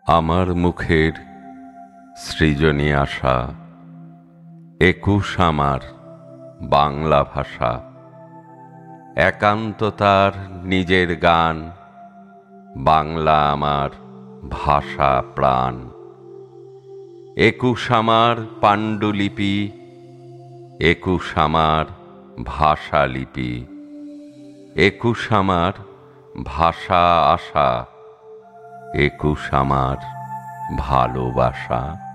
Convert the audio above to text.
আমার মুখের সৃজনী আশা, একুশ আমার বাংলা ভাষা। একান্ত তার নিজের গান, বাংলা আমার ভাষা প্রাণ। একুশ আমার পাণ্ডুলিপি, একুশ আমার ভাষা লিপি। একুশ আমার ভাষা আশা, একুশ আমার ভালোবাসা।